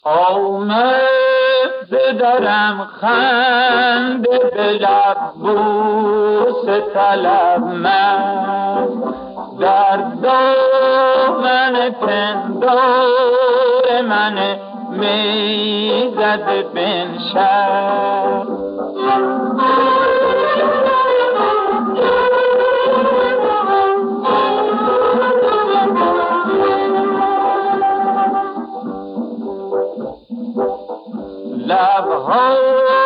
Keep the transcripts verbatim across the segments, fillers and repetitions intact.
آمد درم خنده به لب بوسه طلب من در دامن پندار من می زده بنشست لبها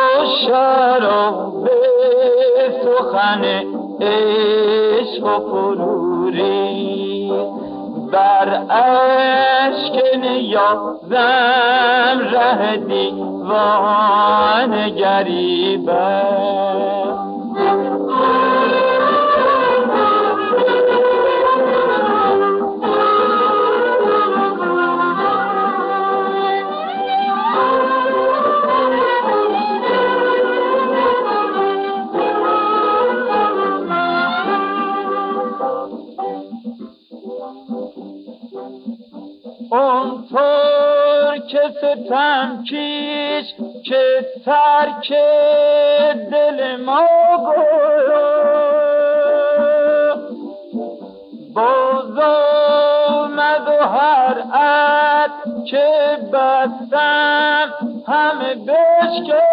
شراب سخن عشق و غروری بر اشک نیازم ره دیوان گریبه اونطور که ستم کیش که ترک دل ما گفت باز آمد و هر عد که بستم همه بشکست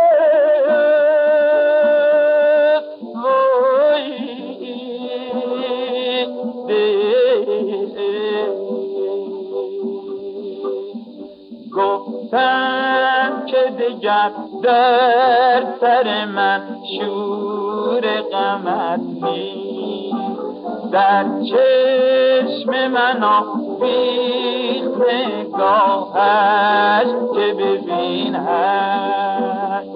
وای گفتم که دیگر در سر من شور غمت نیست در چشم من آویخت نگاهش که ببین هست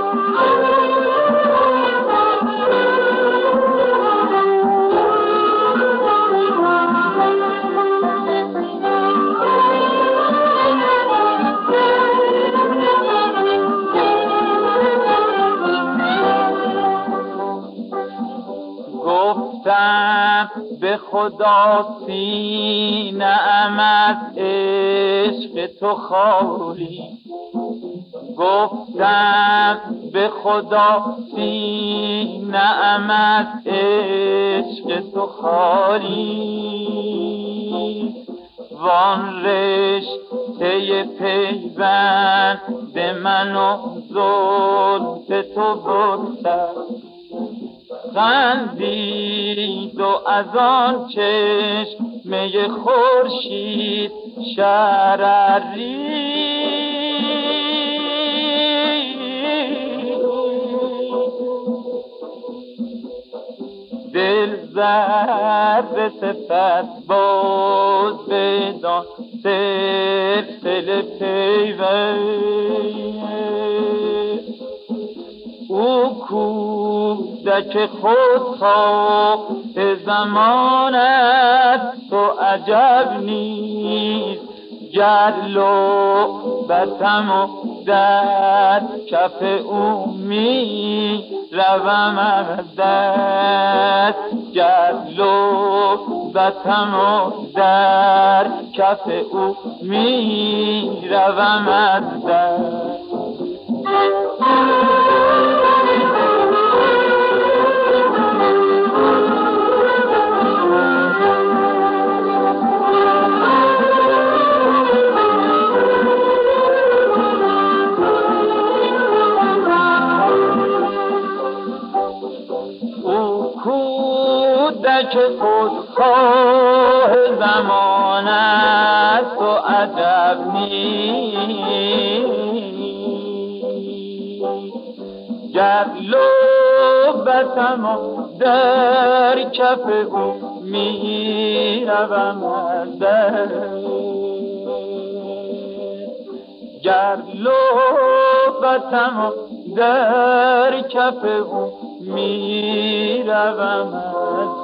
گفتم به خدا سینه‌ام از عشق تو خالی گفتم به خدا سینه‌ام از عشق تو خالی وان رشته پیوند من و زلف تو بگسست خندید و از آن چشمه خورشید شرری دل زرد صفت باز بدان سلسله پیوند او کودک خودخواه زمان است و عجب نیست گر لعبتم و در کف او می روم از دست گر لعبتم و در کف او می روم از دست کودک خودخواه زمان است و عجب نیست گر لعبتم و در کف او می روم از دست گر لعبتم و در کف او می روم از